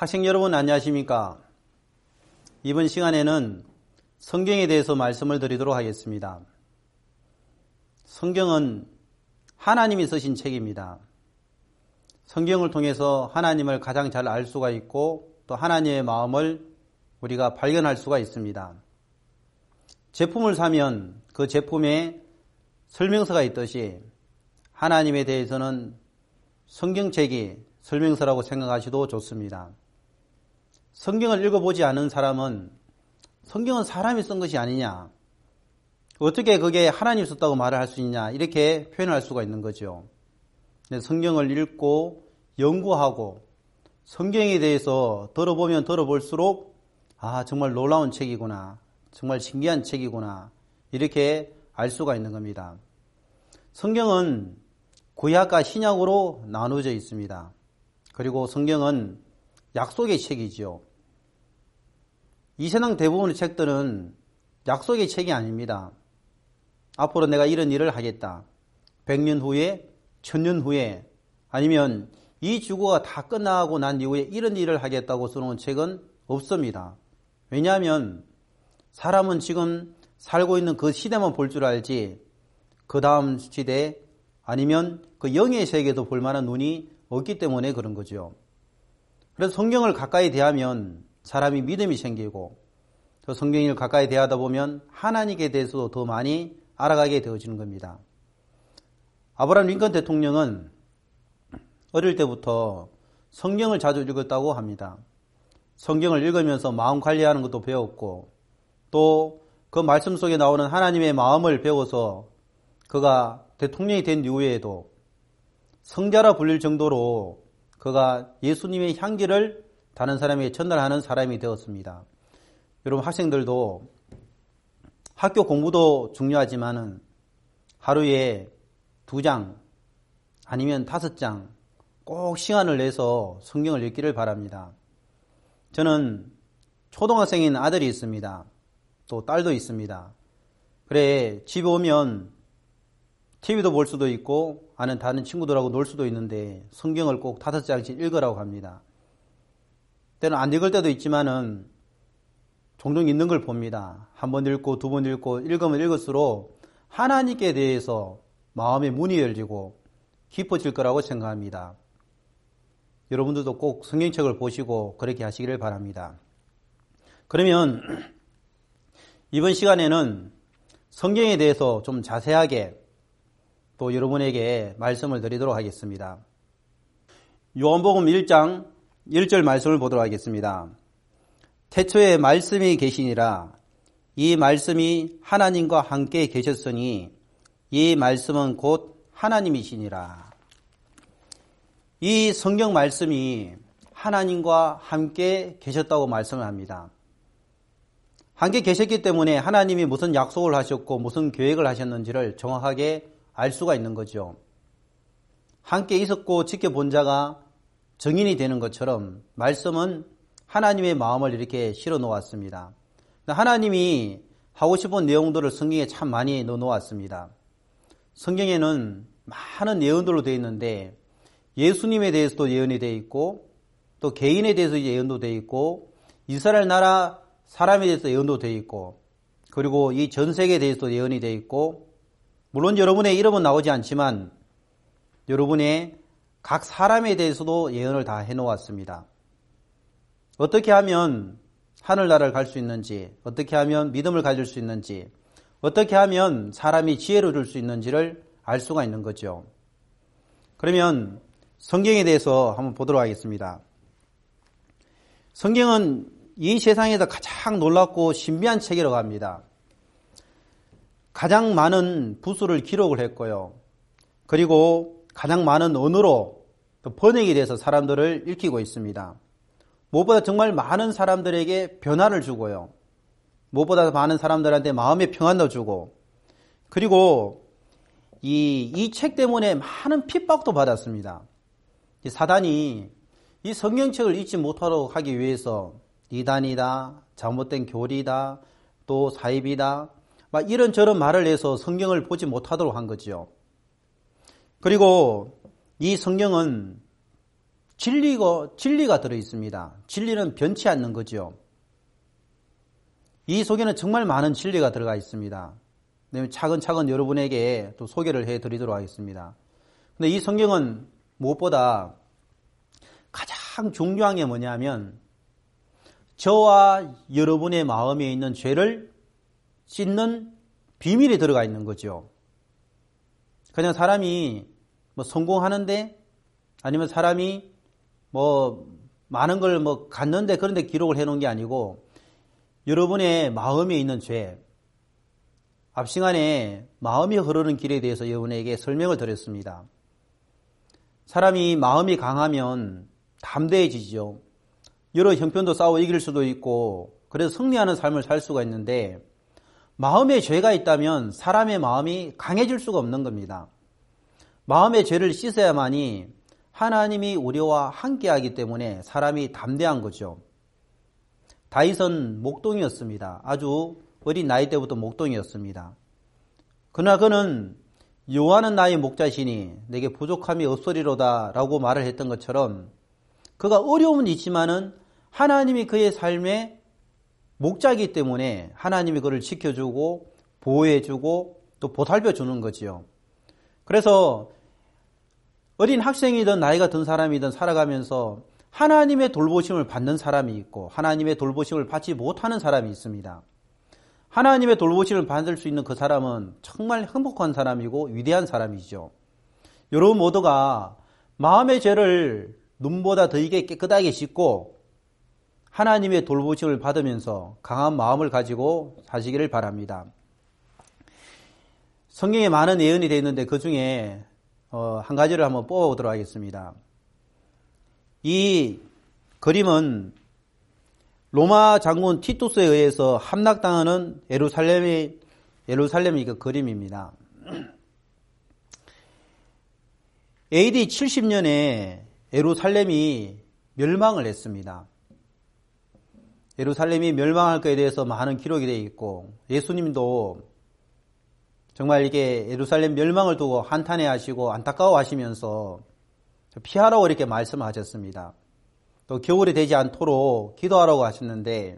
학생 여러분 안녕하십니까? 이번 시간에는 성경에 대해서 말씀을 드리도록 하겠습니다. 성경은 하나님이 쓰신 책입니다. 성경을 통해서 하나님을 가장 잘 알 수가 있고 또 하나님의 마음을 우리가 발견할 수가 있습니다. 제품을 사면 그 제품에 설명서가 있듯이 하나님에 대해서는 성경책이 설명서라고 생각하셔도 좋습니다. 성경을 읽어보지 않은 사람은 성경은 사람이 쓴 것이 아니냐, 어떻게 그게 하나님이 썼다고 말을 할 수 있냐 이렇게 표현할 수가 있는 거죠. 성경을 읽고 연구하고 성경에 대해서 들어보면 들어볼수록 정말 놀라운 책이구나, 정말 신기한 책이구나 이렇게 알 수가 있는 겁니다. 성경은 구약과 신약으로 나누어져 있습니다. 그리고 성경은 약속의 책이죠. 이 세상 대부분의 책들은 약속의 책이 아닙니다. 앞으로 내가 이런 일을 하겠다. 100년 후에, 1000년 후에, 아니면 이 주거가 다 끝나고 난 이후에 이런 일을 하겠다고 써놓은 책은 없습니다. 왜냐하면 사람은 지금 살고 있는 그 시대만 볼 줄 알지 그 다음 시대 아니면 그 영의 세계도 볼 만한 눈이 없기 때문에 그런 거죠. 그래서 성경을 가까이 대하면 사람이 믿음이 생기고 또 성경을 가까이 대하다 보면 하나님에 대해서도 더 많이 알아가게 되어지는 겁니다. 아브라함 링컨 대통령은 어릴 때부터 성경을 자주 읽었다고 합니다. 성경을 읽으면서 마음 관리하는 것도 배웠고 또 그 말씀 속에 나오는 하나님의 마음을 배워서 그가 대통령이 된 이후에도 성자라 불릴 정도로 그가 예수님의 향기를 다른 사람에게 전달하는 사람이 되었습니다. 여러분 학생들도 학교 공부도 중요하지만은 하루에 2장 아니면 5장 꼭 시간을 내서 성경을 읽기를 바랍니다. 저는 초등학생인 아들이 있습니다. 또 딸도 있습니다. 그래 집에 오면 TV도 볼 수도 있고 아는 다른 친구들하고 놀 수도 있는데 성경을 꼭 5장씩 읽으라고 합니다. 때는 안 읽을 때도 있지만은 종종 읽는 걸 봅니다. 1번 읽고 2번 읽고 읽으면 읽을수록 하나님께 대해서 마음의 문이 열리고 깊어질 거라고 생각합니다. 여러분들도 꼭 성경책을 보시고 그렇게 하시기를 바랍니다. 그러면 이번 시간에는 성경에 대해서 좀 자세하게 또 여러분에게 말씀을 드리도록 하겠습니다. 요한복음 1장 1절 말씀을 보도록 하겠습니다. 태초에 말씀이 계시니라. 이 말씀이 하나님과 함께 계셨으니 이 말씀은 곧 하나님이시니라. 이 성경 말씀이 하나님과 함께 계셨다고 말씀을 합니다. 함께 계셨기 때문에 하나님이 무슨 약속을 하셨고 무슨 계획을 하셨는지를 정확하게 알 수가 있는 거죠. 함께 있었고 지켜본 자가 증인이 되는 것처럼 말씀은 하나님의 마음을 이렇게 실어 놓았습니다. 하나님이 하고 싶은 내용들을 성경에 참 많이 넣어 놓았습니다. 성경에는 많은 예언들로 되어 있는데 예수님에 대해서도 예언이 되어 있고 또 개인에 대해서 예언도 되어 있고 이스라엘 나라 사람에 대해서 예언도 되어 있고 그리고 이 전 세계에 대해서도 예언이 되어 있고 물론 여러분의 이름은 나오지 않지만 여러분의 각 사람에 대해서도 예언을 다 해놓았습니다. 어떻게 하면 하늘나라를 갈 수 있는지, 어떻게 하면 믿음을 가질 수 있는지, 어떻게 하면 사람이 지혜를 줄 수 있는지를 알 수가 있는 거죠. 그러면 성경에 대해서 한번 보도록 하겠습니다. 성경은 이 세상에서 가장 놀랍고 신비한 책이라고 합니다. 가장 많은 부수를 기록을 했고요. 그리고 가장 많은 언어로 번역이 돼서 사람들을 읽히고 있습니다. 무엇보다 정말 많은 사람들에게 변화를 주고요. 무엇보다 많은 사람들한테 마음의 평안도 주고 그리고 이 책 때문에 많은 핍박도 받았습니다. 사단이 이 성경책을 읽지 못하도록 하기 위해서 이단이다, 잘못된 교리다, 또 사입이다 막 이런저런 말을 해서 성경을 보지 못하도록 한 거죠. 그리고 이 성경은 진리가 들어있습니다. 진리는 변치 않는 거죠. 이 속에는 정말 많은 진리가 들어가 있습니다. 차근차근 여러분에게 또 소개를 해드리도록 하겠습니다. 근데 이 성경은 무엇보다 가장 중요한 게 뭐냐면 저와 여러분의 마음에 있는 죄를 씻는 비밀이 들어가 있는 거죠. 그냥 사람이 성공하는데 아니면 사람이 많은 걸 갖는데 그런데 기록을 해놓은 게 아니고 여러분의 마음에 있는 죄, 앞 시간에 마음이 흐르는 길에 대해서 여러분에게 설명을 드렸습니다. 사람이 마음이 강하면 담대해지죠. 여러 형편도 싸워 이길 수도 있고 그래서 승리하는 삶을 살 수가 있는데 마음에 죄가 있다면 사람의 마음이 강해질 수가 없는 겁니다. 마음의 죄를 씻어야만이 하나님이 우리와 함께하기 때문에 사람이 담대한 거죠. 다윗은 목동이었습니다. 아주 어린 나이 때부터 목동이었습니다. 그러나 그는 여호와는 나의 목자시니 내게 부족함이 없으리로다 라고 말을 했던 것처럼 그가 어려움은 있지만은 하나님이 그의 삶의 목자이기 때문에 하나님이 그를 지켜주고 보호해주고 또 보살펴 주는 거지요. 그래서 어린 학생이든 나이가 든 사람이든 살아가면서 하나님의 돌보심을 받는 사람이 있고 하나님의 돌보심을 받지 못하는 사람이 있습니다. 하나님의 돌보심을 받을 수 있는 그 사람은 정말 행복한 사람이고 위대한 사람이죠. 여러분 모두가 마음의 죄를 눈보다 더 이게 깨끗하게 씻고 하나님의 돌보심을 받으면서 강한 마음을 가지고 사시기를 바랍니다. 성경에 많은 예언이 되어 있는데 그 중에 한 가지를 한번 뽑아보도록 하겠습니다. 이 그림은 로마 장군 티투스에 의해서 함락당하는 예루살렘의 그 그림입니다. AD 70년에 예루살렘이 멸망을 했습니다. 예루살렘이 멸망할 것에 대해서 많은 기록이 되어 있고 예수님도 정말 이게 예루살렘 멸망을 두고 한탄해 하시고 안타까워 하시면서 피하라고 이렇게 말씀하셨습니다. 또 겨울이 되지 않도록 기도하라고 하셨는데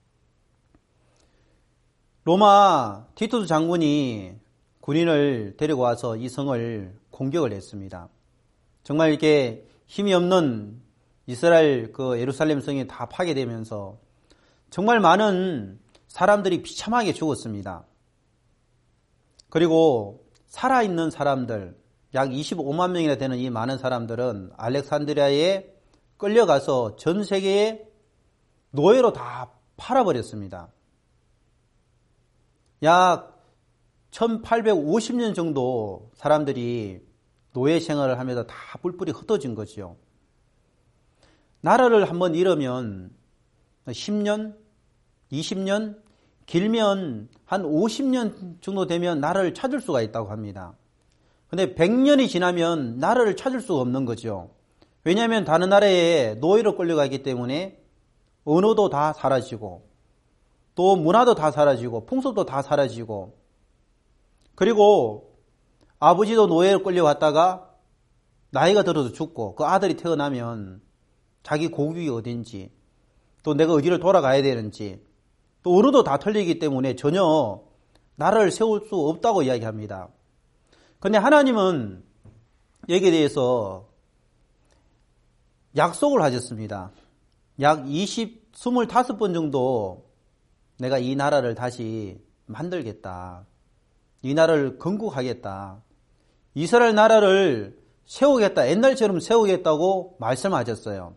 로마 티투스 장군이 군인을 데리고 와서 이 성을 공격을 했습니다. 정말 이렇게 힘이 없는 이스라엘 그 예루살렘 성이 다 파괴되면서 정말 많은 사람들이 비참하게 죽었습니다. 그리고 살아있는 사람들 약 25만 명이나 되는 이 많은 사람들은 알렉산드리아에 끌려가서 전 세계에 노예로 다 팔아버렸습니다. 약 1850년 정도 사람들이 노예 생활을 하면서 다 뿔뿔이 흩어진 거죠. 나라를 한번 잃으면 10년, 20년, 길면 한 50년 정도 되면 나라를 찾을 수가 있다고 합니다. 근데 100년이 지나면 나라를 찾을 수가 없는 거죠. 왜냐하면 다른 나라에 노예로 끌려가기 때문에 언어도 다 사라지고 또 문화도 다 사라지고 풍습도 다 사라지고 그리고 아버지도 노예로 끌려왔다가 나이가 들어서 죽고 그 아들이 태어나면 자기 고국이 어딘지 또 내가 어디를 돌아가야 되는지 또 언어도 다 틀리기 때문에 전혀 나라를 세울 수 없다고 이야기합니다. 그런데 하나님은 여기에 대해서 약속을 하셨습니다. 약 25번 정도 내가 이 나라를 다시 만들겠다. 이 나라를 건국하겠다. 이스라엘 나라를 세우겠다. 옛날처럼 세우겠다고 말씀하셨어요.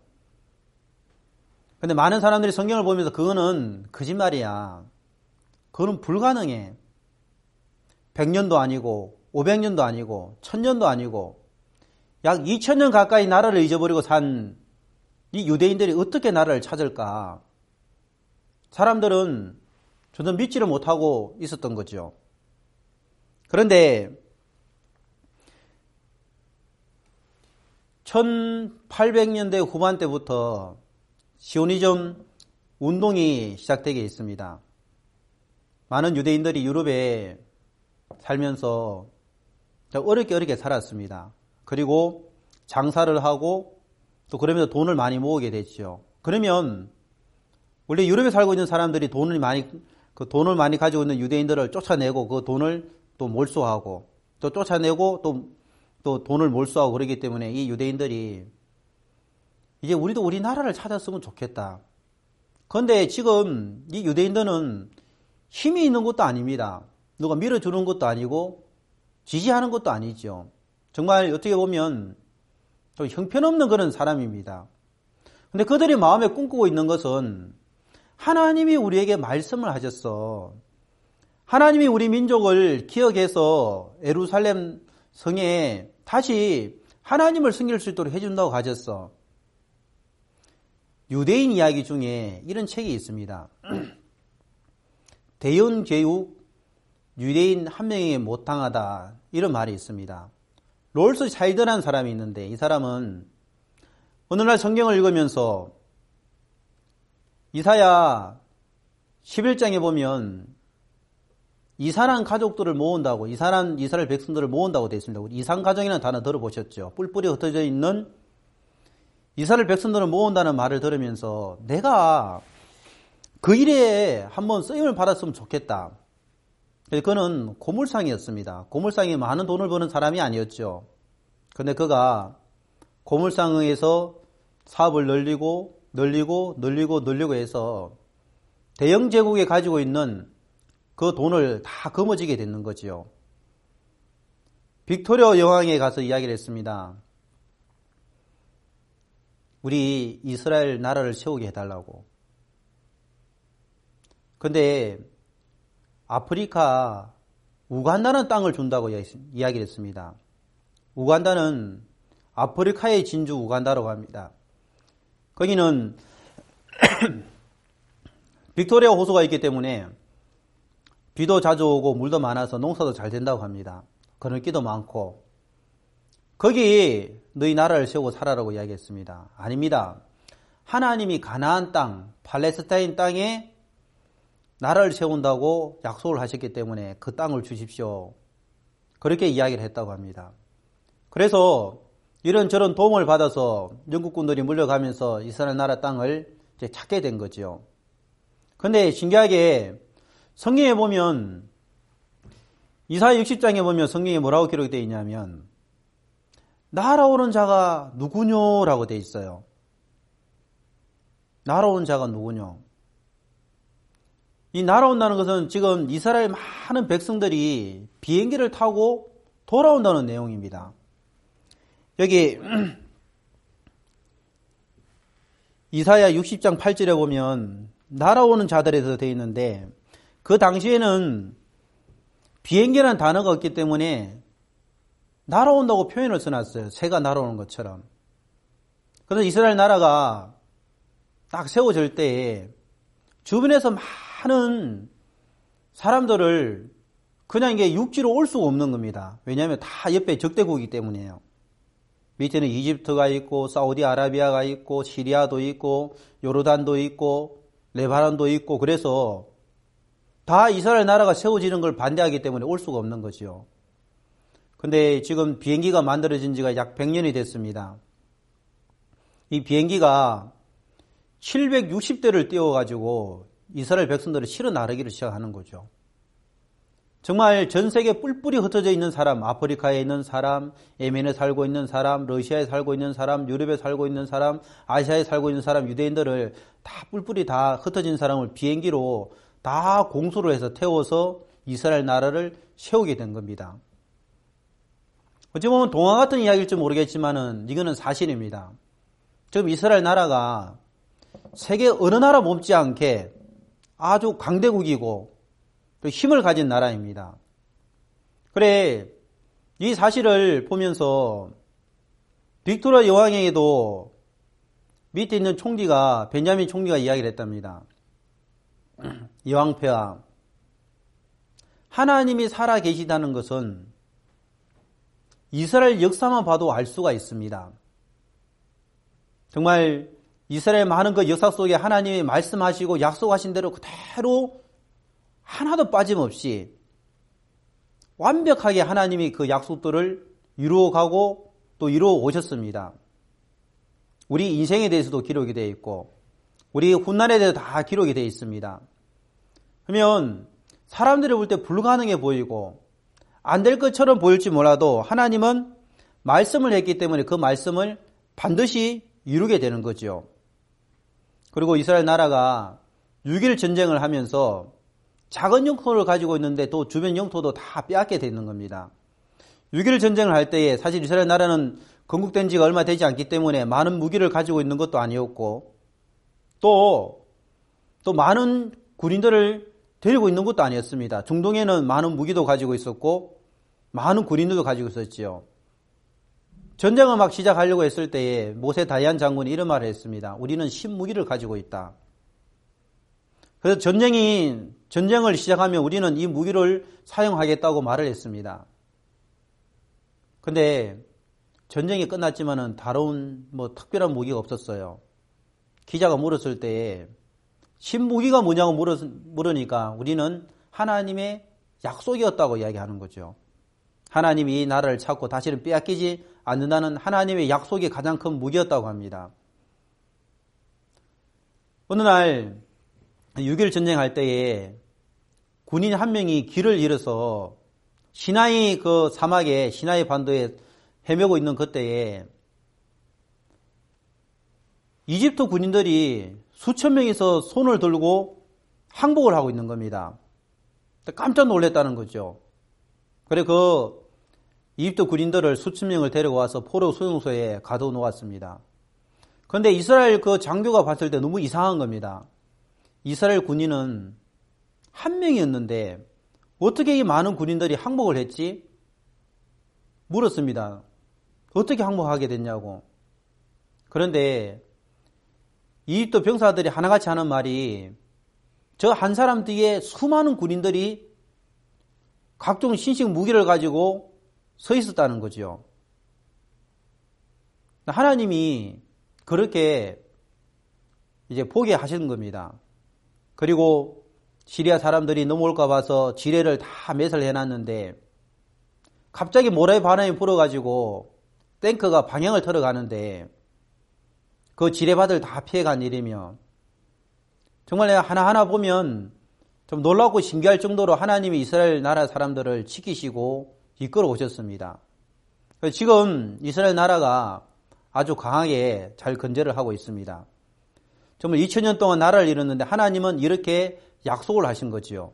근데 많은 사람들이 성경을 보면서 그거는 거짓말이야. 그거는 불가능해. 100년도 아니고 500년도 아니고 1000년도 아니고 약 2000년 가까이 나라를 잊어버리고 산 이 유대인들이 어떻게 나라를 찾을까? 사람들은 저도 믿지를 못하고 있었던 거죠. 그런데 1800년대 후반때부터 시오니즘 운동이 시작되게 있습니다. 많은 유대인들이 유럽에 살면서 어렵게 살았습니다. 그리고 장사를 하고 또 그러면서 돈을 많이 모으게 됐죠. 그러면 원래 유럽에 살고 있는 사람들이 돈을 많이 가지고 있는 유대인들을 쫓아내고 그 돈을 또 몰수하고 또 쫓아내고 또 돈을 몰수하고 그러기 때문에 이 유대인들이 이제 우리도 우리나라를 찾았으면 좋겠다. 그런데 지금 이 유대인들은 힘이 있는 것도 아닙니다. 누가 밀어주는 것도 아니고 지지하는 것도 아니죠. 정말 어떻게 보면 좀 형편없는 그런 사람입니다. 근데 그들이 마음에 꿈꾸고 있는 것은 하나님이 우리에게 말씀을 하셨어. 하나님이 우리 민족을 기억해서 예루살렘 성에 다시 하나님을 섬길 수 있도록 해준다고 하셨어. 유대인 이야기 중에 이런 책이 있습니다. 대연교육 유대인 한 명에게 못당하다 이런 말이 있습니다. 롤스 차일드라는 사람이 있는데 이 사람은 어느 날 성경을 읽으면서 이사야 11장에 보면 이산한 가족들을 모은다고 이스라엘 백성들을 모은다고 되어 있습니다. 이산 가정이라는 단어 들어보셨죠? 뿔뿔이 흩어져 있는 이스라엘 백성들을 모은다는 말을 들으면서 내가 그 일에 한번 쓰임을 받았으면 좋겠다. 그는 고물상이었습니다. 고물상이 많은 돈을 버는 사람이 아니었죠. 그런데 그가 고물상에서 사업을 늘리고 해서 대영 제국에 가지고 있는 그 돈을 다 거머쥐게 됐는 거지요. 빅토리아 여왕에 가서 이야기를 했습니다. 우리 이스라엘 나라를 세우게 해달라고. 근데 아프리카 우간다는 땅을 준다고 이야기를 했습니다. 우간다는 아프리카의 진주 우간다라고 합니다. 거기는 빅토리아 호수가 있기 때문에 비도 자주 오고 물도 많아서 농사도 잘 된다고 합니다. 그늘기도 많고 거기 너희 나라를 세우고 살아라고 이야기했습니다. 아닙니다. 하나님이 가나안 땅, 팔레스타인 땅에 나라를 세운다고 약속을 하셨기 때문에 그 땅을 주십시오. 그렇게 이야기를 했다고 합니다. 그래서 이런저런 도움을 받아서 영국군들이 물려가면서 이스라엘 나라 땅을 이제 찾게 된 거죠. 그런데 신기하게 성경에 보면 이사야 60장에 보면 성경에 뭐라고 기록되어 있냐면 날아오는 자가 누구뇨라고 되어 있어요. 날아오는 자가 누구뇨? 이 날아온다는 것은 지금 이스라엘 많은 백성들이 비행기를 타고 돌아온다는 내용입니다. 여기 이사야 60장 8절에 보면 날아오는 자들에 대해서 되어 있는데 그 당시에는 비행기라는 단어가 없기 때문에 날아온다고 표현을 써놨어요. 새가 날아오는 것처럼. 그래서 이스라엘 나라가 딱 세워질 때에 주변에서 많은 사람들을 그냥 이게 육지로 올 수가 없는 겁니다. 왜냐하면 다 옆에 적대국이기 때문이에요. 밑에는 이집트가 있고 사우디아라비아가 있고 시리아도 있고 요르단도 있고 레바논도 있고 그래서 다 이스라엘 나라가 세워지는 걸 반대하기 때문에 올 수가 없는 거죠. 근데 지금 비행기가 만들어진 지가 약 100년이 됐습니다. 이 비행기가 760대를 띄워가지고 이스라엘 백성들을 실어 나르기를 시작하는 거죠. 정말 전 세계 뿔뿔이 흩어져 있는 사람, 아프리카에 있는 사람, 예멘에 살고 있는 사람, 러시아에 살고 있는 사람, 유럽에 살고 있는 사람, 아시아에 살고 있는 사람, 유대인들을 다 뿔뿔이 다 흩어진 사람을 비행기로 다 공수를 해서 태워서 이스라엘 나라를 세우게 된 겁니다. 어찌 보면 동화 같은 이야기일지 모르겠지만은 이거는 사실입니다. 지금 이스라엘 나라가 세계 어느 나라 못지않게 아주 강대국이고 또 힘을 가진 나라입니다. 그래 이 사실을 보면서 빅토리아 여왕에게도 밑에 있는 총리가 벤자민 총리가 이야기를 했답니다. 여왕폐하, 하나님이 살아 계시다는 것은 이스라엘 역사만 봐도 알 수가 있습니다. 정말 이스라엘 많은 그 역사 속에 하나님이 말씀하시고 약속하신 대로 그대로 하나도 빠짐없이 완벽하게 하나님이 그 약속들을 이루어가고 또 이루어 오셨습니다. 우리 인생에 대해서도 기록이 되어 있고 우리 훗날에 대해서 다 기록이 되어 있습니다. 그러면 사람들이 볼 때 불가능해 보이고 안 될 것처럼 보일지 몰라도 하나님은 말씀을 했기 때문에 그 말씀을 반드시 이루게 되는 거죠. 그리고 이스라엘 나라가 6일 전쟁을 하면서 작은 영토를 가지고 있는데 또 주변 영토도 다 빼앗게 되는 겁니다. 6일 전쟁을 할 때에 사실 이스라엘 나라는 건국된 지가 얼마 되지 않기 때문에 많은 무기를 가지고 있는 것도 아니었고 또 많은 군인들을 데리고 있는 것도 아니었습니다. 중동에는 많은 무기도 가지고 있었고 많은 군인들도 가지고 있었지요. 전쟁을 막 시작하려고 했을 때에 모세 다이안 장군이 이런 말을 했습니다. 우리는 신무기를 가지고 있다. 그래서 전쟁을 시작하면 우리는 이 무기를 사용하겠다고 말을 했습니다. 근데 전쟁이 끝났지만은 다른 특별한 무기가 없었어요. 기자가 물었을 때에 신무기가 뭐냐고 물으니까 우리는 하나님의 약속이었다고 이야기하는 거죠. 하나님이 이 나라를 찾고 다시는 빼앗기지 않는다는 하나님의 약속이 가장 큰 무기였다고 합니다. 어느 날 6.1 전쟁할 때에 군인 한 명이 길을 잃어서 시나이 그 사막에 시나이 반도에 헤매고 있는 그때에 이집트 군인들이 수천 명이서 손을 들고 항복을 하고 있는 겁니다. 깜짝 놀랐다는 거죠. 그래 그 이집트 군인들을 수천 명을 데려와서 포로 수용소에 가둬놓았습니다. 그런데 이스라엘 그 장교가 봤을 때 너무 이상한 겁니다. 이스라엘 군인은 한 명이었는데 어떻게 이 많은 군인들이 항복을 했지? 물었습니다. 어떻게 항복하게 됐냐고. 그런데 이집트 병사들이 하나같이 하는 말이 저 한 사람 뒤에 수많은 군인들이 각종 신식 무기를 가지고 서 있었다는 거죠. 하나님이 그렇게 이제 보게 하시는 겁니다. 그리고 시리아 사람들이 넘어올까 봐서 지뢰를 다 매설해 놨는데 갑자기 모래 바람이 불어가지고 탱크가 방향을 틀어가는데 그 지뢰밭을 다 피해간 일이며 정말 내가 하나하나 보면 좀 놀랍고 신기할 정도로 하나님이 이스라엘 나라 사람들을 지키시고 이끌어 오셨습니다. 지금 이스라엘 나라가 아주 강하게 잘 건재를 하고 있습니다. 정말 2000년 동안 나라를 이뤘는데 하나님은 이렇게 약속을 하신 거지요.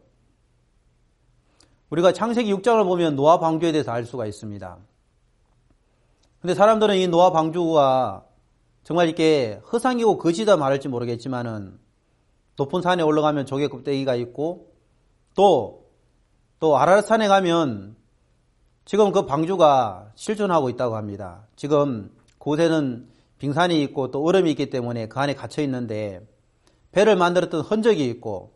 우리가 창세기 6장을 보면 노아 방주에 대해서 알 수가 있습니다. 근데 사람들은 이 노아 방주가 정말 이렇게 허상이고 거지다 말할지 모르겠지만은 높은 산에 올라가면 조개 껍데기가 있고 또 아라рат산에 가면 지금 그 방주가 실존하고 있다고 합니다. 지금 그곳에는 빙산이 있고 또 얼음이 있기 때문에 그 안에 갇혀 있는데 배를 만들었던 흔적이 있고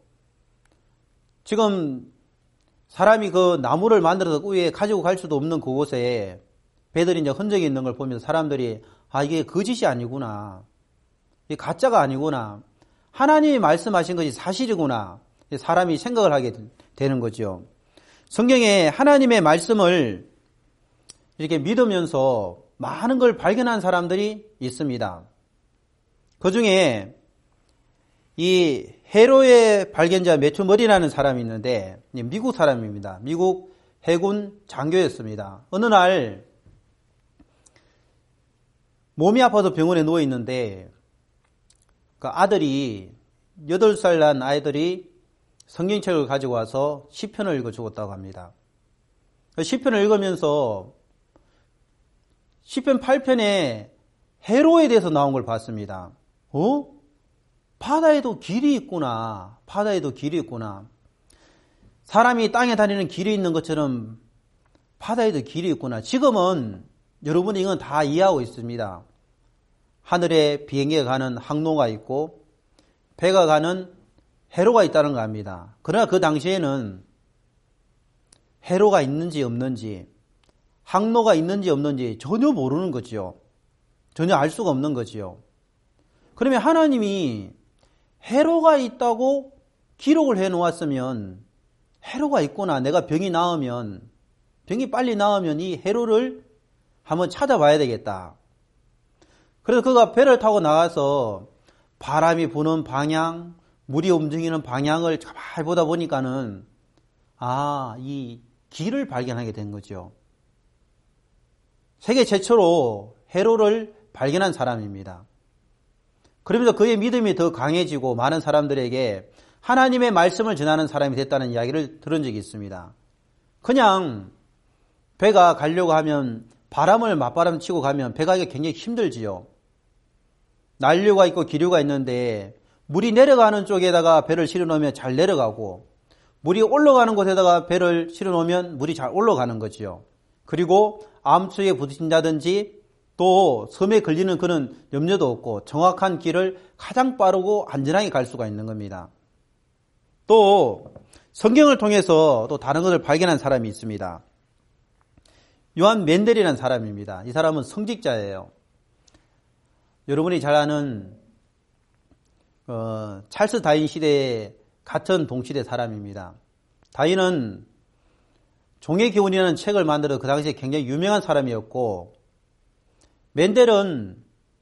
지금 사람이 그 나무를 만들어서 위에 가지고 갈 수도 없는 그곳에 배들이 이제 흔적이 있는 걸 보면서 사람들이 이게 거짓이 아니구나. 이게 가짜가 아니구나. 하나님이 말씀하신 것이 사실이구나. 사람이 생각을 하게 되는 거죠. 성경에 하나님의 말씀을 이렇게 믿으면서 많은 걸 발견한 사람들이 있습니다. 그 중에 이 해로의 발견자 매튜 머리라는 사람이 있는데 미국 사람입니다. 미국 해군 장교였습니다. 어느 날 몸이 아파서 병원에 누워 있는데 그 아들이 8살 난 아이들이 성경책을 가지고 와서 시편을 읽어 주었다고 합니다. 시편을 읽으면서 시편 8편에 해로에 대해서 나온 걸 봤습니다. 바다에도 길이 있구나. 바다에도 길이 있구나. 사람이 땅에 다니는 길이 있는 것처럼 바다에도 길이 있구나. 지금은 여러분이 이건 다 이해하고 있습니다. 하늘에 비행기가 가는 항로가 있고 배가 가는 해로가 있다는 거 압니다. 그러나 그 당시에는 해로가 있는지 없는지 항로가 있는지 없는지 전혀 모르는 거지요. 전혀 알 수가 없는 거지요. 그러면 하나님이 해로가 있다고 기록을 해 놓았으면 해로가 있구나. 내가 병이 빨리 나으면 이 해로를 한번 찾아봐야 되겠다. 그래서 그가 배를 타고 나가서 바람이 부는 방향, 물이 움직이는 방향을 가만히 보다 보니까는 이 길을 발견하게 된 거죠. 세계 최초로 회로를 발견한 사람입니다. 그러면서 그의 믿음이 더 강해지고 많은 사람들에게 하나님의 말씀을 전하는 사람이 됐다는 이야기를 들은 적이 있습니다. 그냥 배가 가려고 하면 바람을 맞바람 치고 가면 배가 굉장히 힘들지요. 난류가 있고 기류가 있는데 물이 내려가는 쪽에다가 배를 실어 놓으면 잘 내려가고 물이 올라가는 곳에다가 배를 실어 놓으면 물이 잘 올라가는 거지요. 그리고 암초에 부딪힌다든지 또 섬에 걸리는 그런 염려도 없고 정확한 길을 가장 빠르고 안전하게 갈 수가 있는 겁니다. 또 성경을 통해서 또 다른 것을 발견한 사람이 있습니다. 요한 멘델이라는 사람입니다. 이 사람은 성직자예요. 여러분이 잘 아는 찰스 다윈 시대에 같은 동시대 사람입니다. 다윈은 종의 기운이라는 책을 만들어 그 당시에 굉장히 유명한 사람이었고, 멘델은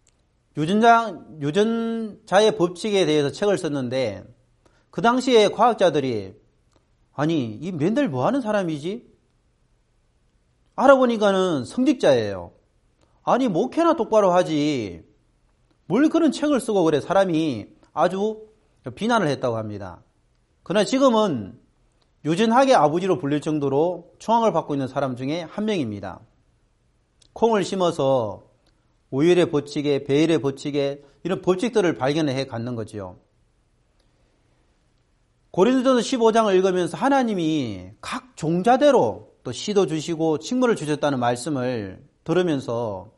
유전자의 법칙에 대해서 책을 썼는데 그 당시에 과학자들이 이 멘델 뭐 하는 사람이지? 알아보니까는 성직자예요. 목회나 똑바로 하지 뭘 그런 책을 쓰고 그래. 사람이 아주 비난을 했다고 합니다. 그러나 지금은 유전학의 아버지로 불릴 정도로 초항을 받고 있는 사람 중에 한 명입니다. 콩을 심어서 오일의 법칙에 배일의 법칙에 이런 법칙들을 발견해 갖는 거지요. 고린도전서 15장을 읽으면서 하나님이 각 종자대로 또 씨도 주시고 식물을 주셨다는 말씀을 들으면서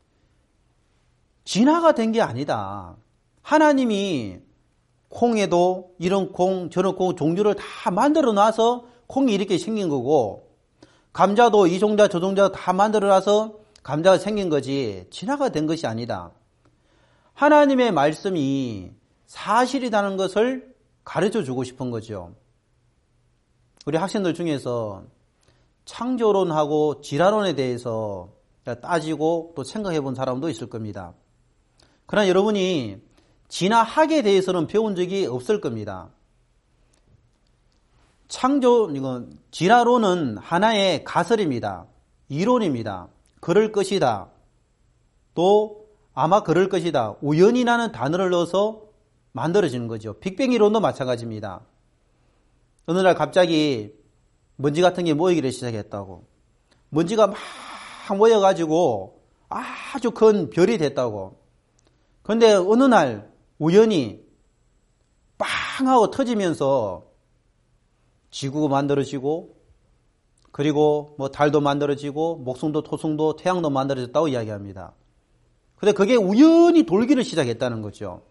진화가 된 게 아니다. 하나님이 콩에도 이런 콩 저런 콩 종류를 다 만들어 놔서 콩이 이렇게 생긴 거고, 감자도 이 종자 저 종자 다 만들어 놔서 감자가 생긴 거지 진화가 된 것이 아니다. 하나님의 말씀이 사실이라는 것을 가르쳐 주고 싶은 거죠. 우리 학생들 중에서 창조론하고 질화론에 대해서 따지고 또 생각해 본 사람도 있을 겁니다. 그러나 여러분이 진화학에 대해서는 배운 적이 없을 겁니다. 진화론은 하나의 가설입니다. 이론입니다. 그럴 것이다. 또 아마 그럴 것이다. 우연이라는 단어를 넣어서 만들어지는 거죠. 빅뱅 이론도 마찬가지입니다. 어느 날 갑자기 먼지 같은 게 모이기를 시작했다고. 먼지가 막 모여가지고 아주 큰 별이 됐다고. 그런데 어느 날 우연히 빵 하고 터지면서 지구가 만들어지고, 그리고 달도 만들어지고 목성도 토성도 태양도 만들어졌다고 이야기합니다. 근데 그게 우연히 돌기를 시작했다는 거죠.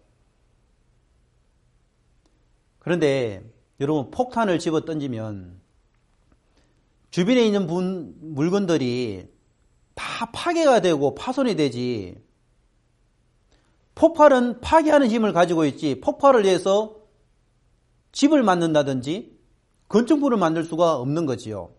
그런데 여러분, 폭탄을 집어 던지면 주변에 있는 물건들이 다 파괴가 되고 파손이 되지, 폭발은 파괴하는 힘을 가지고 있지 폭발을 해서 집을 만든다든지 건축물을 만들 수가 없는 거지요.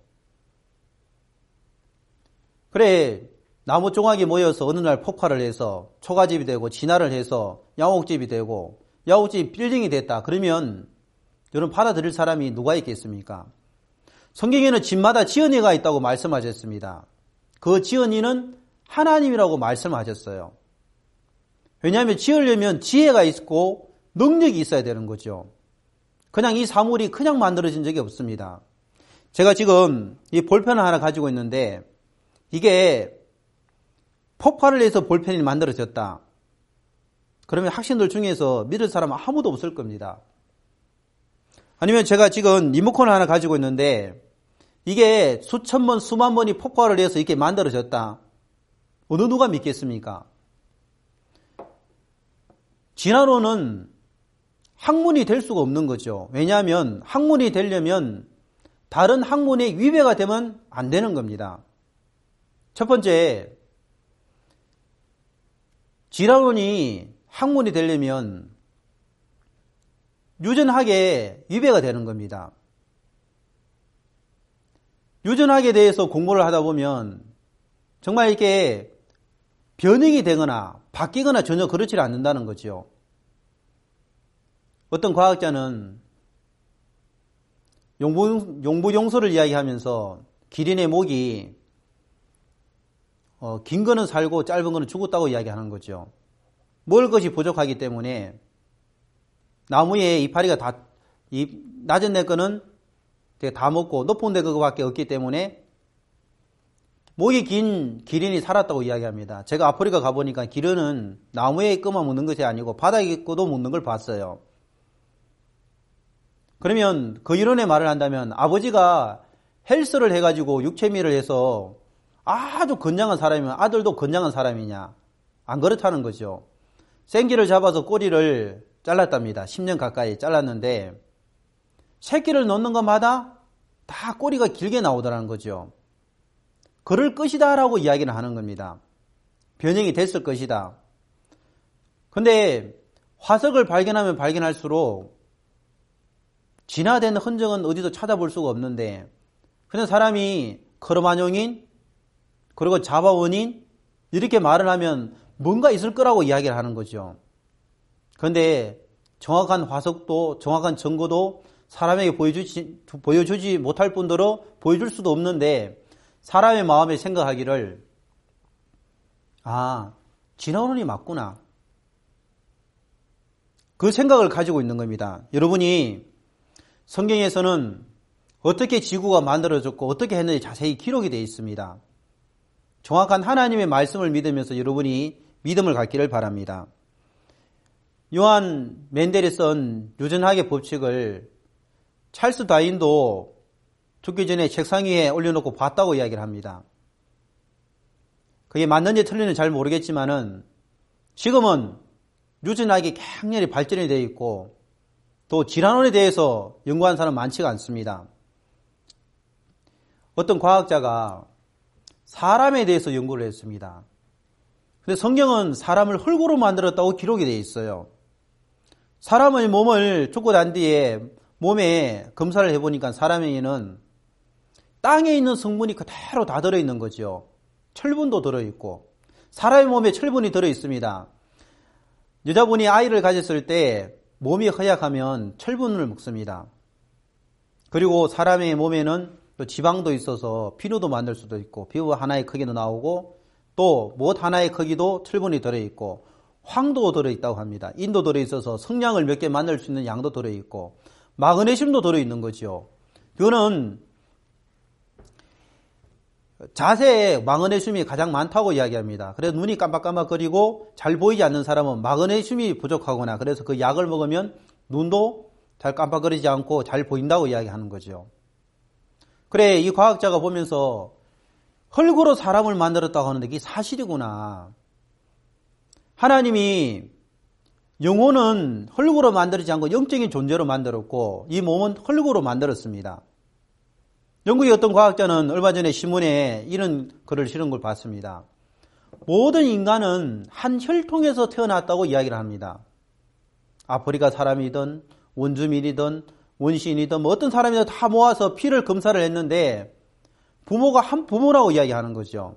그래, 나무 조각이 모여서 어느 날 폭발을 해서 초가집이 되고 진화를 해서 야옥집이 되고 야옥집이 빌딩이 됐다. 그러면 여러분, 받아들일 사람이 누가 있겠습니까? 성경에는 집마다 지은이가 있다고 말씀하셨습니다. 그 지은이는 하나님이라고 말씀하셨어요. 왜냐하면 지으려면 지혜가 있고 능력이 있어야 되는 거죠. 그냥 이 사물이 그냥 만들어진 적이 없습니다. 제가 지금 이 볼펜을 하나 가지고 있는데 이게 폭발을 해서 볼펜이 만들어졌다. 그러면 학생들 중에서 믿을 사람은 아무도 없을 겁니다. 아니면 제가 지금 리모컨을 하나 가지고 있는데 이게 수천 번, 수만 번이 폭발을 해서 이렇게 만들어졌다. 어느 누가 믿겠습니까? 진화론은 학문이 될 수가 없는 거죠. 왜냐하면 학문이 되려면 다른 학문에 위배가 되면 안 되는 겁니다. 첫 번째, 진화론이 학문이 되려면 유전학에 위배가 되는 겁니다. 유전학에 대해서 공부를 하다 보면 정말 이렇게 변형이 되거나 바뀌거나 전혀 그렇지 않는다는 거죠. 어떤 과학자는 용부용소를 이야기하면서 기린의 목이 긴 거는 살고 짧은 거는 죽었다고 이야기하는 거죠. 먹을 것이 부족하기 때문에 나무에 이파리가 낮은 데 거는 다 먹고 높은 데 그거밖에 없기 때문에 목이 긴 기린이 살았다고 이야기합니다. 제가 아프리카 가보니까 기린은 나무에 거만 먹는 것이 아니고 바닥에 거도 먹는 걸 봤어요. 그러면 그 이론의 말을 한다면 아버지가 헬스를 해가지고 육체미를 해서 아주 건장한 사람이면 아들도 건장한 사람이냐? 안 그렇다는 거죠. 생기를 잡아서 꼬리를 잘랐답니다. 10년 가까이 잘랐는데 새끼를 넣는 것마다 다 꼬리가 길게 나오더라는 거죠. 그럴 것이다 라고 이야기를 하는 겁니다. 변형이 됐을 것이다. 근데 화석을 발견하면 발견할수록 진화된 흔적은 어디도 찾아볼 수가 없는데 그냥 사람이 크로마뇽인 그리고 자바원인 이렇게 말을 하면 뭔가 있을 거라고 이야기를 하는 거죠. 그런데 정확한 화석도 정확한 증거도 사람에게 보여주지 못할 뿐더러 보여줄 수도 없는데 사람의 마음에 생각하기를 진화론이 맞구나. 그 생각을 가지고 있는 겁니다. 여러분이 성경에서는 어떻게 지구가 만들어졌고 어떻게 했는지 자세히 기록이 되어 있습니다. 정확한 하나님의 말씀을 믿으면서 여러분이 믿음을 갖기를 바랍니다. 요한 멘델이 쓴 유전학의 법칙을 찰스 다윈도 죽기 전에 책상 위에 올려놓고 봤다고 이야기를 합니다. 그게 맞는지 틀리는지 잘 모르겠지만은 지금은 유전학이 강렬히 발전이 되어 있고 또 질환원에 대해서 연구한 사람은 많지가 않습니다. 어떤 과학자가 사람에 대해서 연구를 했습니다. 근데 성경은 사람을 흙으로 만들었다고 기록이 되어 있어요. 사람의 몸을 죽고 난 뒤에 몸에 검사를 해보니까 사람에게는 땅에 있는 성분이 그대로 다 들어있는 거죠. 철분도 들어있고 사람의 몸에 철분이 들어있습니다. 여자분이 아이를 가졌을 때 몸이 허약하면 철분을 먹습니다. 그리고 사람의 몸에는 또 지방도 있어서 비누도 만들 수도 있고 비누 하나의 크기도 나오고 또 못 하나의 크기도 철분이 들어있고 황도 들어있다고 합니다. 인도 들어있어서 성냥을 몇 개 만들 수 있는 양도 들어있고 마그네슘도 들어있는 거죠. 그거는 자세에 마그네슘이 가장 많다고 이야기합니다. 그래서 눈이 깜빡깜빡거리고 잘 보이지 않는 사람은 마그네슘이 부족하거나 그래서 그 약을 먹으면 눈도 잘 깜빡거리지 않고 잘 보인다고 이야기하는 거죠. 그래, 이 과학자가 보면서 흙으로 사람을 만들었다고 하는데 이게 사실이구나. 하나님이 영혼은 흙으로 만들지 않고 영적인 존재로 만들었고 이 몸은 흙으로 만들었습니다. 영국의 어떤 과학자는 얼마 전에 신문에 이런 글을 실은 걸 봤습니다. 모든 인간은 한 혈통에서 태어났다고 이야기를 합니다. 아프리카 사람이든 원주민이든 원시인이든 어떤 사람이든 다 모아서 피를 검사를 했는데 부모가 한 부모라고 이야기하는 거죠.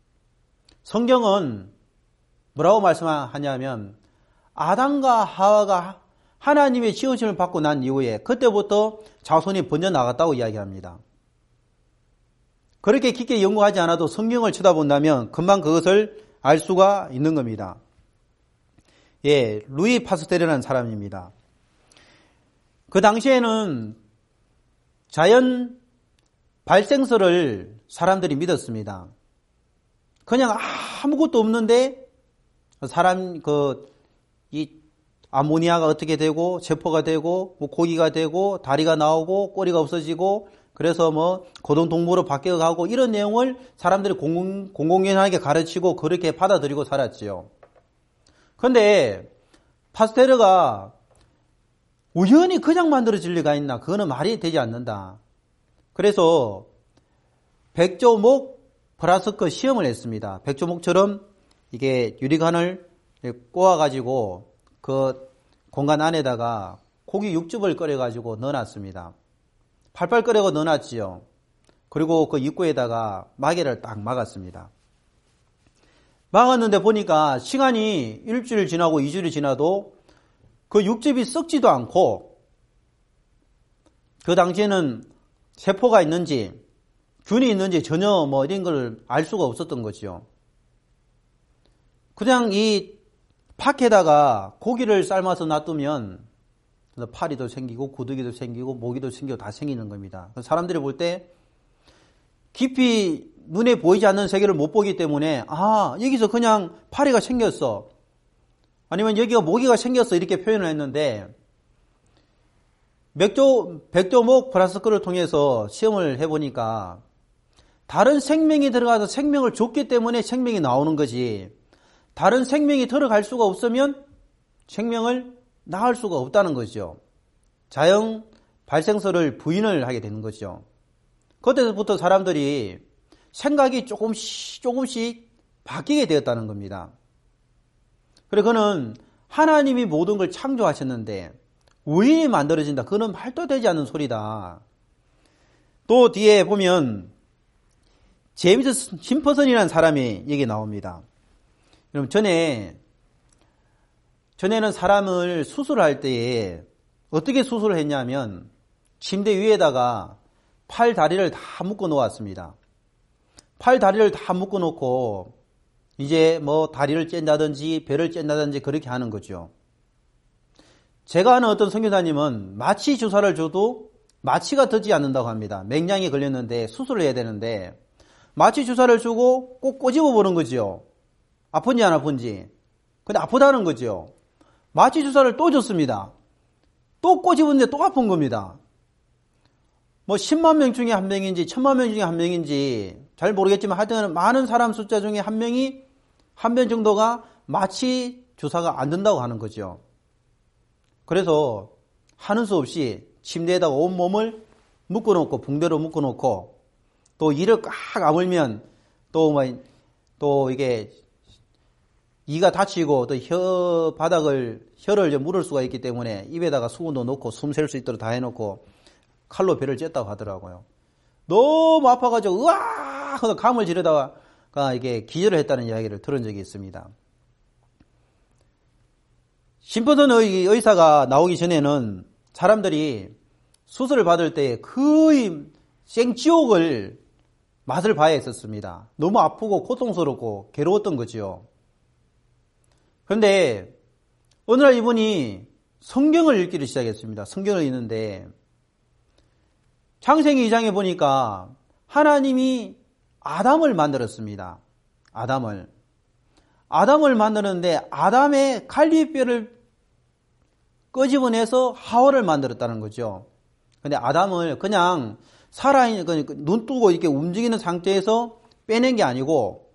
성경은 뭐라고 말씀하냐면 아담과 하와가 하나님의 지으심을 받고 난 이후에 그때부터 자손이 번져나갔다고 이야기합니다. 그렇게 깊게 연구하지 않아도 성경을 쳐다본다면 금방 그것을 알 수가 있는 겁니다. 예, 루이 파스텔이라는 사람입니다. 그 당시에는 자연 발생설을 사람들이 믿었습니다. 그냥 아무것도 없는데 이 아모니아가 어떻게 되고 세포가 되고 뭐 고기가 되고 다리가 나오고 꼬리가 없어지고 그래서 뭐 고등동물로 바뀌어가고 이런 내용을 사람들이 공공연하게 가르치고 그렇게 받아들이고 살았지요. 그런데 파스테르가 우연히 그냥 만들어질 리가 있나? 그거는 말이 되지 않는다. 그래서 백조목 플라스크 시험을 했습니다. 백조목처럼 이게 유리관을 꼬아가지고 그 공간 안에다가 고기 육즙을 끓여가지고 넣어놨습니다. 팔팔 끓이고 넣어놨지요. 그리고 그 입구에다가 마개를 딱 막았습니다. 막았는데 보니까 시간이 일주일 지나고 2주일이 지나도 그 육즙이 썩지도 않고 그 당시에는 세포가 있는지 균이 있는지 전혀 뭐 이런 걸 알 수가 없었던 거죠. 그냥 이 팥에다가 고기를 삶아서 놔두면 파리도 생기고 고데기도 생기고 모기도 생기고 다 생기는 겁니다. 사람들이 볼 때 깊이 눈에 보이지 않는 세계를 못 보기 때문에 여기서 그냥 파리가 생겼어. 아니면 여기가 모기가 생겼어. 이렇게 표현을 했는데 백조목 플라스크를 통해서 시험을 해보니까 다른 생명이 들어가서 생명을 줬기 때문에 생명이 나오는 거지 다른 생명이 들어갈 수가 없으면 생명을 낳을 수가 없다는 거죠. 자연 발생설을 부인을 하게 되는 거죠. 그때부터 사람들이 생각이 조금씩 바뀌게 되었다는 겁니다. 그래서 그는 하나님이 모든 걸 창조하셨는데 우인이 만들어진다. 그는 말도 되지 않는 소리다. 또 뒤에 보면 제임스 심퍼슨이라는 사람이 얘기 나옵니다. 여러분 전에는 사람을 수술할 때에 어떻게 수술을 했냐면 침대 위에다가 팔 다리를 다 묶어 놓았습니다. 팔 다리를 다 묶어 놓고 이제 뭐 다리를 짠다든지 배를 짠다든지 그렇게 하는 거죠. 제가 아는 어떤 선교사님은 마취 주사를 줘도 마취가 되지 않는다고 합니다. 맹장이 걸렸는데 수술을 해야 되는데 마취 주사를 주고 꼭 꼬집어 보는 거죠. 아픈지 안 아픈지. 근데 아프다는 거죠. 마취 주사를 또 줬습니다. 또 꼬집었는데 또 아픈 겁니다. 뭐 10만 명 중에 한 명인지 1000만 명 중에 한 명인지 잘 모르겠지만 하여튼 많은 사람 숫자 중에 한 명 정도가 마취 주사가 안 된다고 하는 거죠. 그래서 하는 수 없이 침대에다가 온몸을 묶어놓고 붕대로 묶어놓고 또 이를 꽉 아물면 또 이게 이가 다치고 또 혀를 물을 수가 있기 때문에 입에다가 수건도 넣고 숨 쉴 수 있도록 다 해놓고 칼로 배를 쬐다고 하더라고요. 너무 아파가지고 으아 하고 감을 지르다가 이게 기절을 했다는 이야기를 들은 적이 있습니다. 심퍼슨 의사가 나오기 전에는 사람들이 수술을 받을 때 거의 생지옥을 맛을 봐야 했었습니다. 너무 아프고 고통스럽고 괴로웠던 거죠. 그런데 어느 날 이분이 성경을 읽기를 시작했습니다. 성경을 읽는데 창세기 2장에 보니까 하나님이 아담을 만들었습니다. 아담을 만드는데 아담의 갈비뼈를 끄집어내서 하와를 만들었다는 거죠. 근데 아담을 그냥 살아있는, 눈 뜨고 이렇게 움직이는 상태에서 빼낸 게 아니고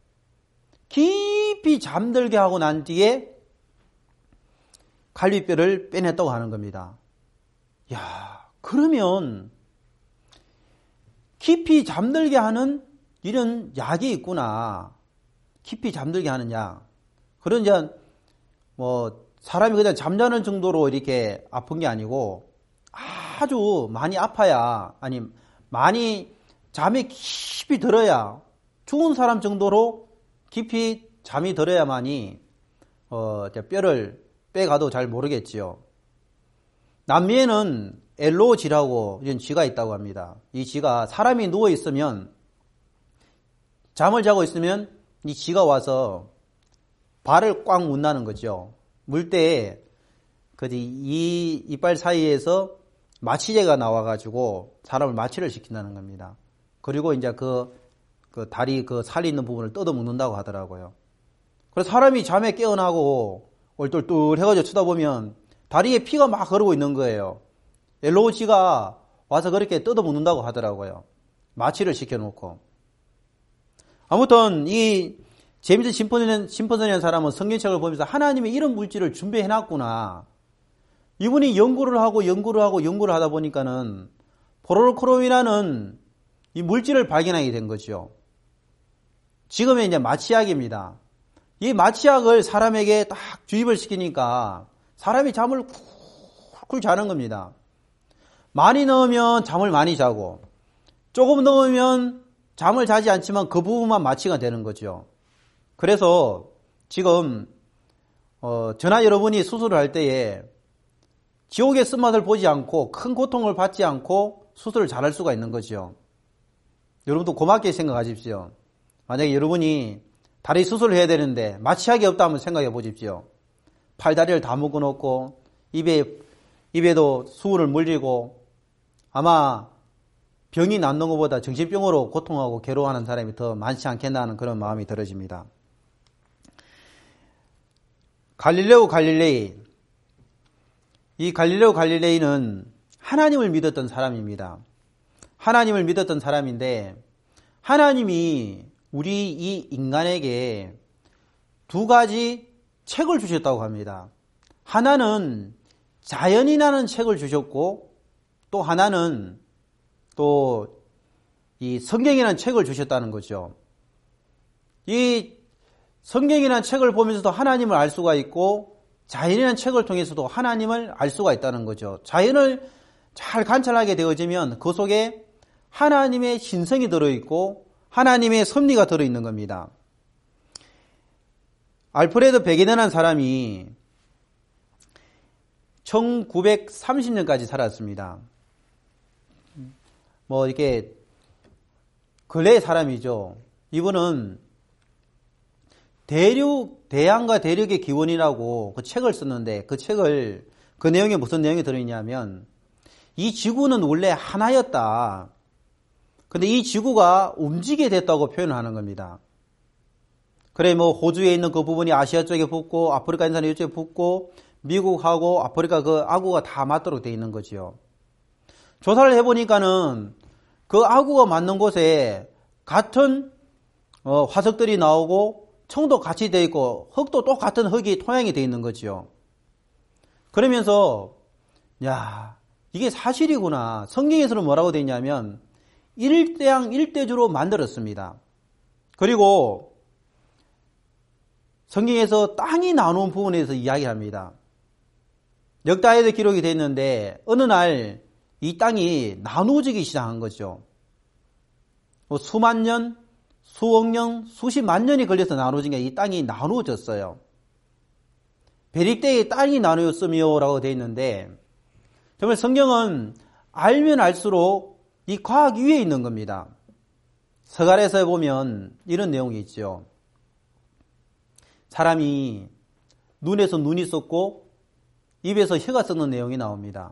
깊이 잠들게 하고 난 뒤에 갈비뼈를 빼냈다고 하는 겁니다. 야, 그러면 깊이 잠들게 하는 이런 약이 있구나. 깊이 잠들게 하는 약. 그런 이제 사람이 그냥 잠자는 정도로 이렇게 아픈 게 아니고 아주 많이 아파야 많이 잠이 깊이 들어야 죽은 사람 정도로 깊이 잠이 들어야만이 뼈를 빼가도 잘 모르겠지요. 남미에는 엘로지라고 이런 쥐가 있다고 합니다. 이 쥐가 사람이 누워 있으면 잠을 자고 있으면 이 쥐가 와서 발을 꽉 문다는 거죠. 물 때 이 이빨 사이에서 마취제가 나와가지고 사람을 마취를 시킨다는 겁니다. 그리고 이제 그 다리 살이 있는 부분을 뜯어 먹는다고 하더라고요. 그래서 사람이 잠에 깨어나고 얼떨떨 해가지고 쳐다보면 다리에 피가 막 흐르고 있는 거예요. 엘로우지가 와서 그렇게 뜯어 먹는다고 하더라고요. 마취를 시켜놓고. 아무튼 이 제임스 심퍼슨이라는 사람은 성경책을 보면서 하나님이 이런 물질을 준비해놨구나. 이분이 연구를 하다 보니까는 포로크롬이라는 이 물질을 발견하게 된 거죠. 지금의 이제 마취약입니다. 이 마취약을 사람에게 딱 주입을 시키니까 사람이 잠을 쿨쿨 자는 겁니다. 많이 넣으면 잠을 많이 자고 조금 넣으면 잠을 자지 않지만 그 부분만 마취가 되는 거죠. 그래서 지금 저나 여러분이 수술을 할 때에 지옥의 쓴맛을 보지 않고 큰 고통을 받지 않고 수술을 잘할 수가 있는 거죠. 여러분도 고맙게 생각하십시오. 만약에 여러분이 다리 수술을 해야 되는데 마취약이 없다 한번 생각해 보십시오. 팔다리를 다 묶어놓고 입에도 수은을 물리고 아마 병이 낫는 것보다 정신병으로 고통하고 괴로워하는 사람이 더 많지 않겠나 하는 그런 마음이 들어집니다. 갈릴레오 갈릴레이. 이 갈릴레오 갈릴레이는 하나님을 믿었던 사람입니다. 하나님을 믿었던 사람인데 하나님이 우리 이 인간에게 두 가지 책을 주셨다고 합니다. 하나는 자연이라는 책을 주셨고 또 하나는 또 이 성경이라는 책을 주셨다는 거죠. 이 성경이라는 책을 보면서도 하나님을 알 수가 있고 자연이라는 책을 통해서도 하나님을 알 수가 있다는 거죠. 자연을 잘 관찰하게 되어지면 그 속에 하나님의 신성이 들어있고 하나님의 섭리가 들어있는 겁니다. 알프레드 베게너라는 사람이 1930년까지 살았습니다. 이렇게 근래의 사람이죠. 이분은 대양과 대륙의 기원이라고 그 책을 썼는데 그 내용에 무슨 내용이 들어있냐면 이 지구는 원래 하나였다. 근데 이 지구가 움직이게 됐다고 표현하는 겁니다. 그래 호주에 있는 그 부분이 아시아 쪽에 붙고 아프리카 있는 사람이 이쪽에 붙고 미국하고 아프리카 그 아구가 다 맞도록 되어 있는 거지요. 조사를 해보니까는 그 아구가 맞는 곳에 같은 화석들이 나오고 청도 같이 되어 있고 흙도 똑같은 흙이 토양이 되어 있는 거지요. 그러면서 이게 사실이구나. 성경에서는 뭐라고 되어 있냐면 일대양 일대주로 만들었습니다. 그리고 성경에서 땅이 나누는 부분에서 이야기합니다. 역다에도 기록이 되어 있는데 어느 날 이 땅이 나누어지기 시작한 거죠. 수만 년, 수억 년, 수십만 년이 걸려서 나누어진 게 이 땅이 나누어졌어요. 베릭대의 땅이 나누었으며라고 되어 있는데 정말 성경은 알면 알수록 이 과학 위에 있는 겁니다. 서갈에서 보면 이런 내용이 있죠. 사람이 눈에서 눈이 썩고 입에서 혀가 썩는 내용이 나옵니다.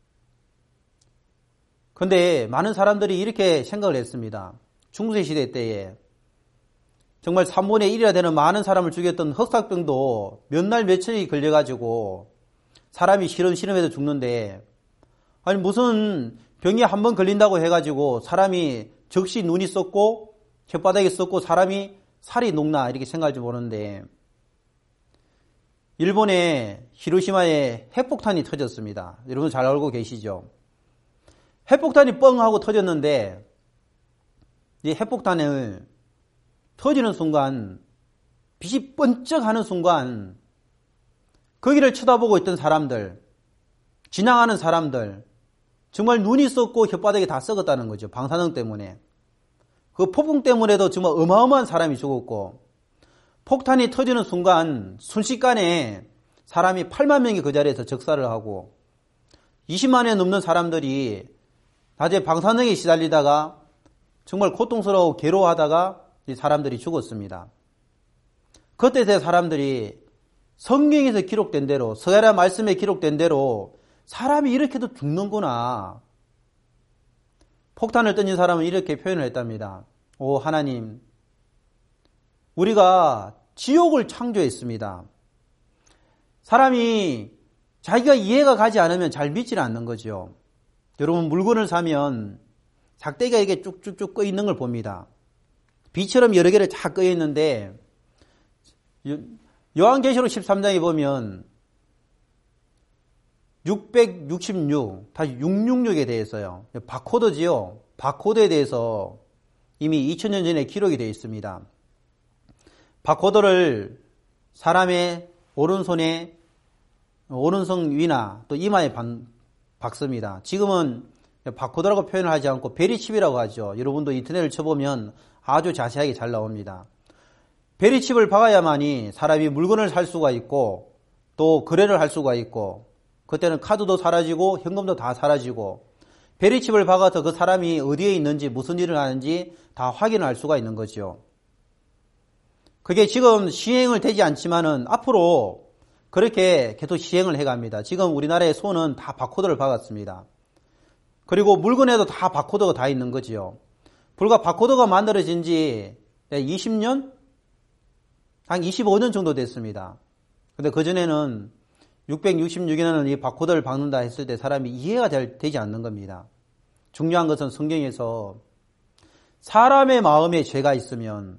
그런데 많은 사람들이 이렇게 생각을 했습니다. 중세시대 때에 정말 3분의 1이나 되는 많은 사람을 죽였던 흑사병도 몇 날 며칠이 걸려가지고 사람이 시름시름해서 죽는데 아니 무슨 병이 한 번 걸린다고 해가지고 사람이 즉시 눈이 썩고 혓바닥이 썩고 사람이 살이 녹나 이렇게 생각할지 모르는데 일본의 히로시마에 핵폭탄이 터졌습니다. 여러분 잘 알고 계시죠? 핵폭탄이 뻥 하고 터졌는데 이 핵폭탄을 터지는 순간 빛이 번쩍하는 순간 거기를 쳐다보고 있던 사람들 지나가는 사람들 정말 눈이 썩고 혓바닥이 다 썩었다는 거죠. 방사능 때문에. 그 폭풍 때문에도 정말 어마어마한 사람이 죽었고 폭탄이 터지는 순간 순식간에 사람이 8만 명이 그 자리에서 적사를 하고 20만에 넘는 사람들이 낮에 방사능에 시달리다가 정말 고통스러워 괴로워하다가 이 사람들이 죽었습니다. 그때 사람들이 성경에서 기록된 대로 서가랴 말씀에 기록된 대로 사람이 이렇게도 죽는구나. 폭탄을 던진 사람은 이렇게 표현을 했답니다. 오 하나님, 우리가 지옥을 창조했습니다. 사람이 자기가 이해가 가지 않으면 잘 믿지는 않는 거죠. 여러분 물건을 사면 작대기가 이게 쭉쭉쭉 꺼 있는 걸 봅니다. 비처럼 여러 개를 다 꺼 있는데 요한계시록 13장에 보면 666, 다시 666에 대해서요. 바코드지요. 바코드에 대해서 이미 2000년 전에 기록이 되어 있습니다. 바코드를 사람의 오른손에 오른손 위나 또 이마에 박습니다. 지금은 바코드라고 표현을 하지 않고 베리칩이라고 하죠. 여러분도 인터넷을 쳐보면 아주 자세하게 잘 나옵니다. 베리칩을 박아야만이 사람이 물건을 살 수가 있고 또 거래를 할 수가 있고 그때는 카드도 사라지고 현금도 다 사라지고 베리칩을 박아서 그 사람이 어디에 있는지 무슨 일을 하는지 다 확인할 수가 있는 거죠. 그게 지금 시행을 되지 않지만은 앞으로 그렇게 계속 시행을 해갑니다. 지금 우리나라의 손은 다 바코드를 박았습니다. 그리고 물건에도 다 바코드가 다 있는 거지요. 불과 바코드가 만들어진 지 20년? 한 25년 정도 됐습니다. 근데 그전에는 666년을 이 바코드를 박는다 했을 때 사람이 이해가 되지 않는 겁니다. 중요한 것은 성경에서 사람의 마음에 죄가 있으면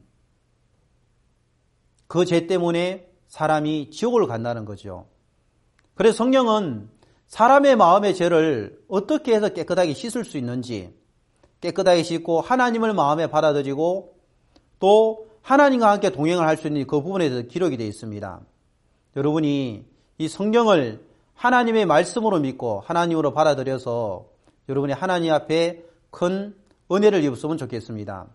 그 죄 때문에 사람이 지옥을 간다는 거죠. 그래서 성경은 사람의 마음의 죄를 어떻게 해서 깨끗하게 씻을 수 있는지 깨끗하게 씻고 하나님을 마음에 받아들이고 또 하나님과 함께 동행을 할 수 있는 그 부분에 대해서 기록이 되어 있습니다. 여러분이 이 성경을 하나님의 말씀으로 믿고 하나님으로 받아들여서 여러분이 하나님 앞에 큰 은혜를 입었으면 좋겠습니다.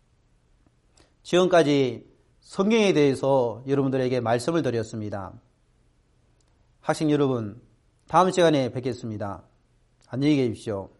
지금까지 성경에 대해서 여러분들에게 말씀을 드렸습니다. 학생 여러분, 다음 시간에 뵙겠습니다. 안녕히 계십시오.